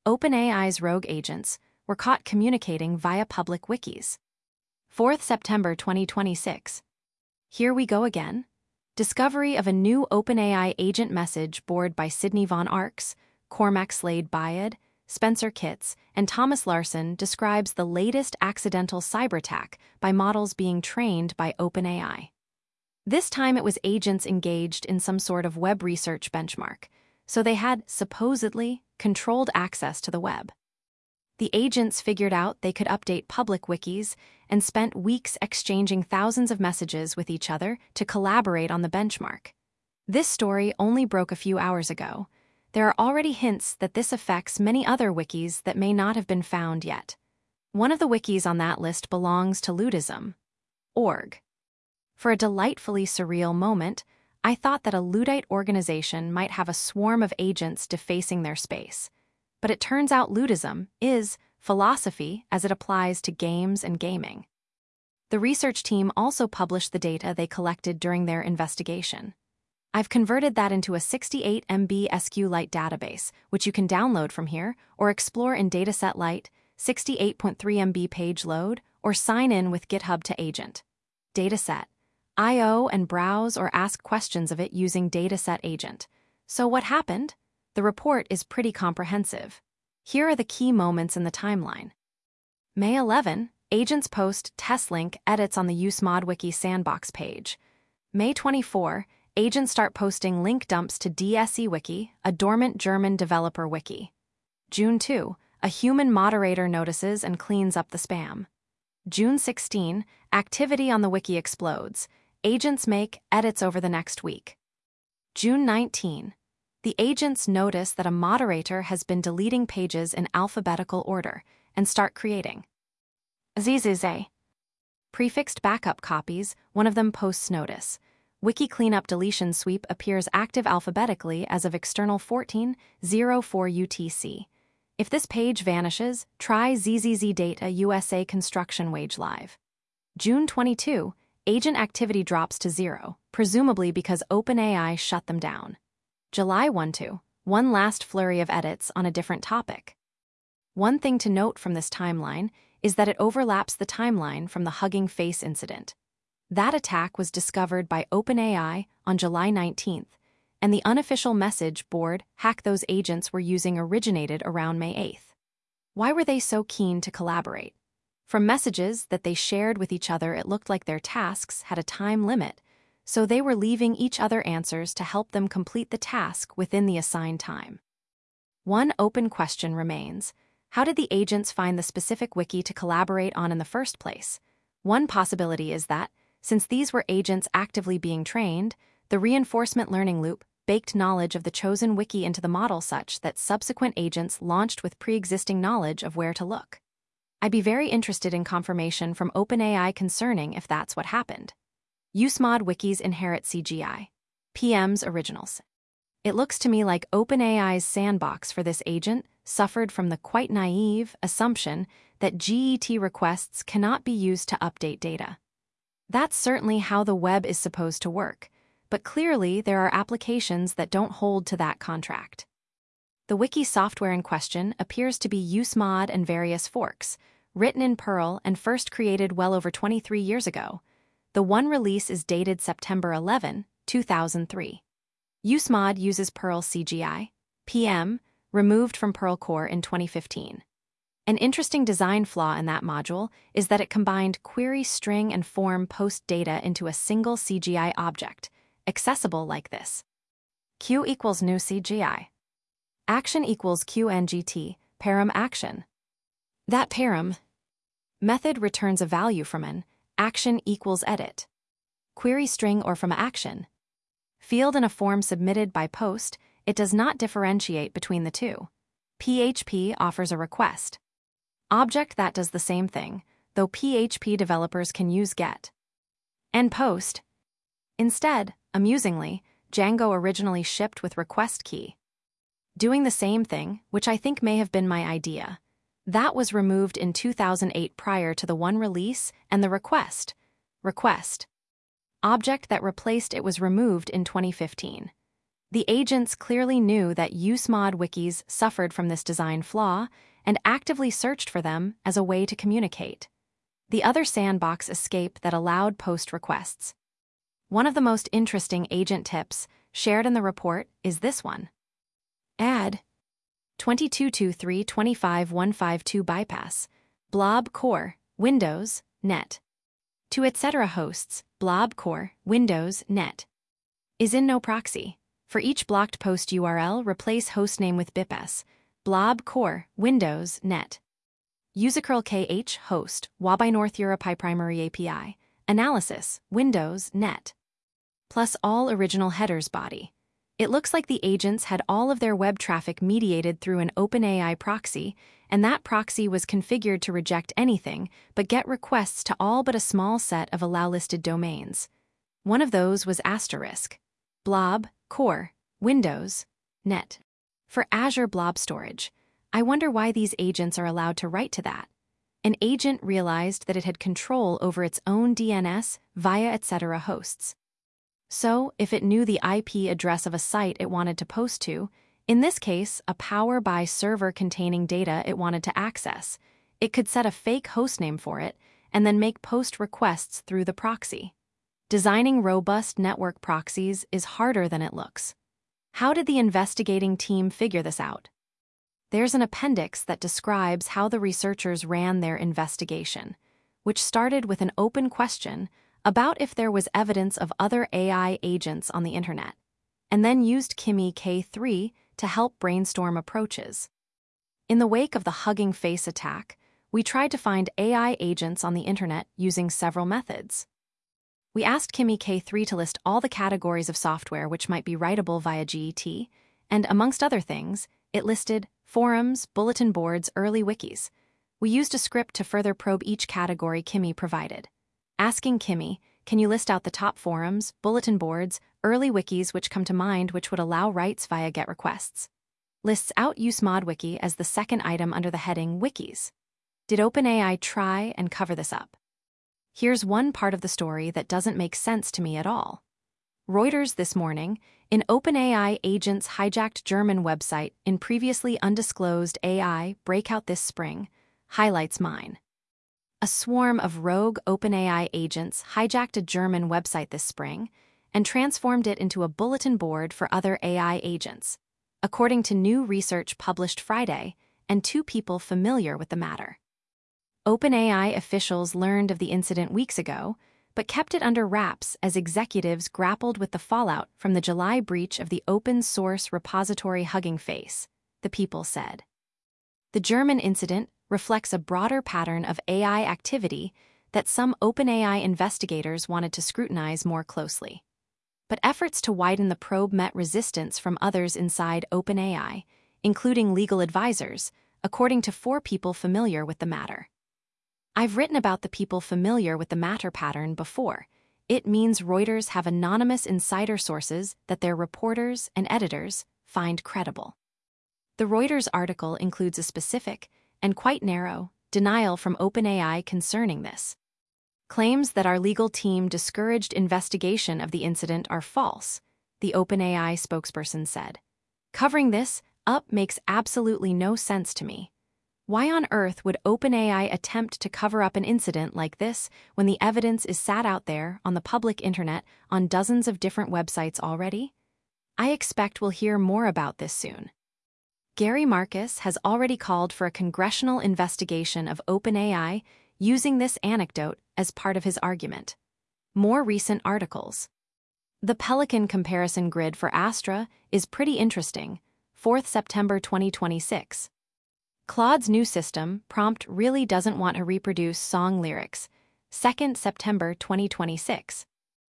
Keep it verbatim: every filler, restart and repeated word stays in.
OpenAI's rogue agents were caught communicating via public wikis. fourth of September twenty twenty-six. Here we go again. Discovery of a new OpenAI agent message board by Sydney Von Arx, Cormac Slade-Bayed, Spencer Kitts, and Thomas Larson describes the latest accidental cyberattack by models being trained by OpenAI. This time it was agents engaged in some sort of web research benchmark, so they had, supposedly, controlled access to the web. The agents figured out they could update public wikis and spent weeks exchanging thousands of messages with each other to collaborate on the benchmark. This story only broke a few hours ago. There are already hints that this affects many other wikis that may not have been found yet. One of the wikis on that list belongs to Ludism dot org. For a delightfully surreal moment, I thought that a Luddite organization might have a swarm of agents defacing their space. But it turns out Ludism is philosophy as it applies to games and gaming. The research team also published the data they collected during their investigation. I've converted that into a sixty-eight megabyte SQLite database, which you can download from here or explore in Dataset Lite, sixty-eight point three megabyte page load, or sign in with GitHub to Agent. Dataset dot i o and browse or ask questions of it using Dataset Agent. So what happened? The report is pretty comprehensive. Here are the key moments in the timeline. May eleventh, agents post TestLink edits on the UseModWiki sandbox page. May twenty-fourth, agents start posting link dumps to D S E Wiki, a dormant German developer wiki. June second, a human moderator notices and cleans up the spam. June sixteenth, activity on the wiki explodes. Agents make edits over the next week. June nineteenth, the agents notice that a moderator has been deleting pages in alphabetical order and start creating zzzz. Prefixed backup copies, one of them posts notice. Wiki cleanup deletion sweep appears active alphabetically as of external fourteen oh four U T C. If this page vanishes, try zzz data U S A construction wage live. June twenty-second, agent activity drops to zero, presumably because OpenAI shut them down. July twentieth, one last flurry of edits on a different topic. One thing to note from this timeline is that it overlaps the timeline from the Hugging Face incident. That attack was discovered by OpenAI on July nineteenth, and the unofficial message board Hack Those Agents were using originated around May eighth. Why were they so keen to collaborate? From messages that they shared with each other, it looked like their tasks had a time limit, so they were leaving each other answers to help them complete the task within the assigned time. One open question remains: how did the agents find the specific wiki to collaborate on in the first place? One possibility is that, since these were agents actively being trained, the reinforcement learning loop baked knowledge of the chosen wiki into the model such that subsequent agents launched with pre-existing knowledge of where to look. I'd be very interested in confirmation from OpenAI concerning if that's what happened. UseModWikis inherit C G I. P M's originals. It looks to me like OpenAI's sandbox for this agent suffered from the quite naive assumption that G E T requests cannot be used to update data. That's certainly how the web is supposed to work, but clearly there are applications that don't hold to that contract. The wiki software in question appears to be UseMod and various forks, written in Perl and first created well over twenty-three years ago. The one release is dated September eleventh, two thousand three. UseMod uses Perl C G I, P M, removed from Perl Core in twenty fifteen. An interesting design flaw in that module is that it combined query string and form post data into a single C G I object, accessible like this. Q equals new C G I. Action equals Q N G T, param action. That param method returns a value from an action equals edit. Query string or from action. Field in a form submitted by post, it does not differentiate between the two. P H P offers a request object that does the same thing, though P H P developers can use get and post. Instead, amusingly, Django originally shipped with request key. Doing the same thing, which I think may have been my idea. That was removed in two thousand eight prior to the one release, and the request request object that replaced it was removed in twenty fifteen. The agents clearly knew that UseMod wikis suffered from this design flaw and actively searched for them as a way to communicate. The other sandbox escape that allowed post requests. One of the most interesting agent tips shared in the report is this one. Add twenty-two twenty-three twenty-five one fifty-two bypass, blob core, Windows, net. To et cetera hosts, blob core, Windows, net. Is in no proxy. For each blocked post U R L, replace hostname with bps, blob core, Windows, net. Usacurl K H host, Wabi North Europe primary A P I, analysis, Windows, net. Plus all original headers body. It looks like the agents had all of their web traffic mediated through an OpenAI proxy, and that proxy was configured to reject anything but get requests to all but a small set of allow-listed domains. One of those was asterisk, blob, core, Windows, net. For Azure Blob Storage, I wonder why these agents are allowed to write to that. An agent realized that it had control over its own D N S via et cetera hosts. So, if it knew the I P address of a site it wanted to post to, in this case, a Power B I server containing data it wanted to access, it could set a fake hostname for it and then make post requests through the proxy. Designing robust network proxies is harder than it looks. How did the investigating team figure this out? There's an appendix that describes how the researchers ran their investigation, which started with an open question about if there was evidence of other A I agents on the internet, and then used Kimi K three to help brainstorm approaches. In the wake of the Hugging Face attack, we tried to find A I agents on the internet using several methods. We asked Kimi K three to list all the categories of software which might be writable via G E T, and amongst other things, it listed forums, bulletin boards, early wikis. We used a script to further probe each category Kimi provided. Asking Kimi, can you list out the top forums, bulletin boards, early wikis which come to mind which would allow writes via GET requests? Lists out UseMod wiki as the second item under the heading Wikis. Did OpenAI try and cover this up? Here's one part of the story that doesn't make sense to me at all. Reuters this morning, in OpenAI agents hijacked German website in previously undisclosed A I breakout this spring, highlights mine. A swarm of rogue OpenAI agents hijacked a German website this spring and transformed it into a bulletin board for other A I agents, according to new research published Friday and two people familiar with the matter. OpenAI officials learned of the incident weeks ago, but kept it under wraps as executives grappled with the fallout from the July breach of the open-source repository Hugging Face, the people said. The German incident reflects a broader pattern of A I activity that some OpenAI investigators wanted to scrutinize more closely. But efforts to widen the probe met resistance from others inside OpenAI, including legal advisors, according to four people familiar with the matter. I've written about the people familiar with the matter pattern before. It means Reuters have anonymous insider sources that their reporters and editors find credible. The Reuters article includes a specific, and quite narrow, denial from OpenAI concerning this. Claims that our legal team discouraged investigation of the incident are false, the OpenAI spokesperson said. Covering this up makes absolutely no sense to me. Why on earth would OpenAI attempt to cover up an incident like this when the evidence is sat out there on the public internet on dozens of different websites already? I expect we'll hear more about this soon. Gary Marcus has already called for a congressional investigation of OpenAI using this anecdote as part of his argument. More recent articles. The Pelican comparison grid for Astra is pretty interesting. fourth September twenty twenty-six. Claude's new system, Prompt, really doesn't want to reproduce song lyrics. second September twenty twenty-six.